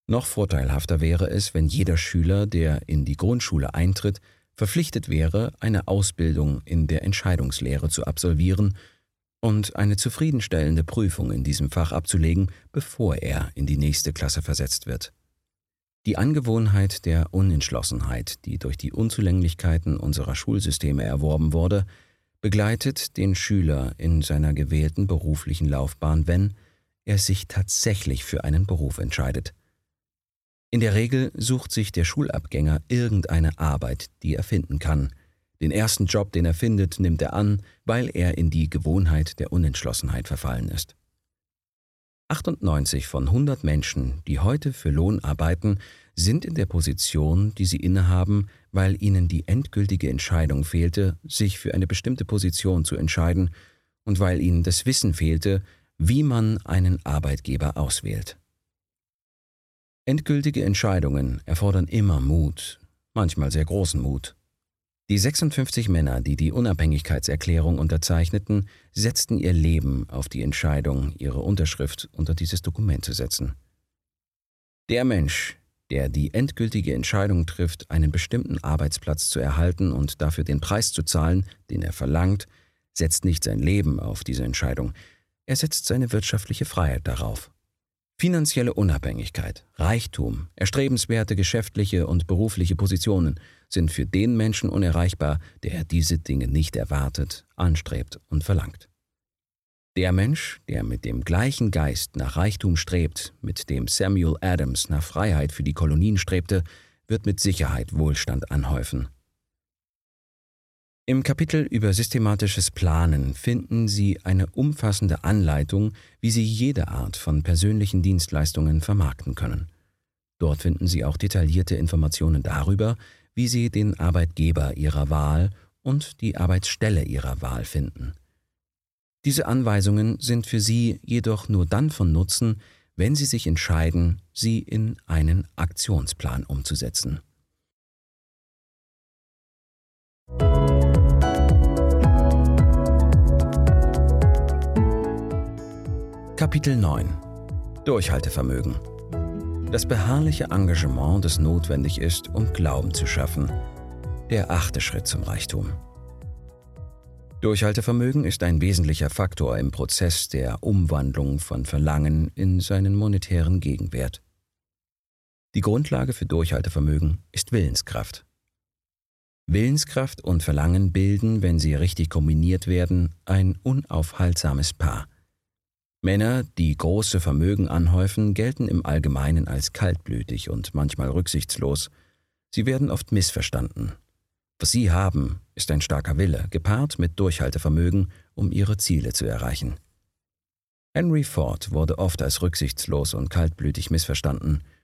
Noch vorteilhafter wäre es, wenn jeder Schüler, der in die Grundschule eintritt, verpflichtet wäre, eine Ausbildung in der Entscheidungslehre zu absolvieren und eine zufriedenstellende Prüfung in diesem Fach abzulegen, bevor er in die nächste Klasse versetzt wird. Die Angewohnheit der Unentschlossenheit, die durch die Unzulänglichkeiten unserer Schulsysteme erworben wurde, begleitet den Schüler in seiner gewählten beruflichen Laufbahn, wenn er sich tatsächlich für einen Beruf entscheidet. In der Regel sucht sich der Schulabgänger irgendeine Arbeit, die er finden kann. Den ersten Job, den er findet, nimmt er an, weil er in die Gewohnheit der Unentschlossenheit verfallen ist. 98 von 100 Menschen, die heute für Lohn arbeiten, sind in der Position, die sie innehaben, weil ihnen die endgültige Entscheidung fehlte, sich für eine bestimmte Position zu entscheiden und weil ihnen das Wissen fehlte, wie man einen Arbeitgeber auswählt. Endgültige Entscheidungen erfordern immer Mut, manchmal sehr großen Mut. Die 56 Männer, die die Unabhängigkeitserklärung unterzeichneten, setzten ihr Leben auf die Entscheidung, ihre Unterschrift unter dieses Dokument zu setzen. Der Mensch, der die endgültige Entscheidung trifft, einen bestimmten Arbeitsplatz zu erhalten und dafür den Preis zu zahlen, den er verlangt, setzt nicht sein Leben auf diese Entscheidung, er setzt seine wirtschaftliche Freiheit darauf. Finanzielle Unabhängigkeit, Reichtum, erstrebenswerte geschäftliche und berufliche Positionen sind für den Menschen unerreichbar, der diese Dinge nicht erwartet, anstrebt und verlangt. Der Mensch, der mit dem gleichen Geist nach Reichtum strebt, mit dem Samuel Adams nach Freiheit für die Kolonien strebte, wird mit Sicherheit Wohlstand anhäufen. Im Kapitel über systematisches Planen finden Sie eine umfassende Anleitung, wie Sie jede Art von persönlichen Dienstleistungen vermarkten können. Dort finden Sie auch detaillierte Informationen darüber, wie Sie den Arbeitgeber Ihrer Wahl und die Arbeitsstelle Ihrer Wahl finden. Diese Anweisungen sind für Sie jedoch nur dann von Nutzen, wenn Sie sich entscheiden, sie in einen Aktionsplan umzusetzen. Kapitel 9 – Durchhaltevermögen. Das beharrliche Engagement, das notwendig ist, um Glauben zu schaffen. Der 8. Schritt zum Reichtum. Durchhaltevermögen ist ein wesentlicher Faktor im Prozess der Umwandlung von Verlangen in seinen monetären Gegenwert. Die Grundlage für Durchhaltevermögen ist Willenskraft. Willenskraft und Verlangen bilden, wenn sie richtig kombiniert werden, ein unaufhaltsames Paar. Männer, die große Vermögen anhäufen, gelten im Allgemeinen als kaltblütig und manchmal rücksichtslos. Sie werden oft missverstanden. Was sie haben, ist ein starker Wille, gepaart mit Durchhaltevermögen, um ihre Ziele zu erreichen. Henry Ford wurde oft als rücksichtslos und kaltblütig missverstanden.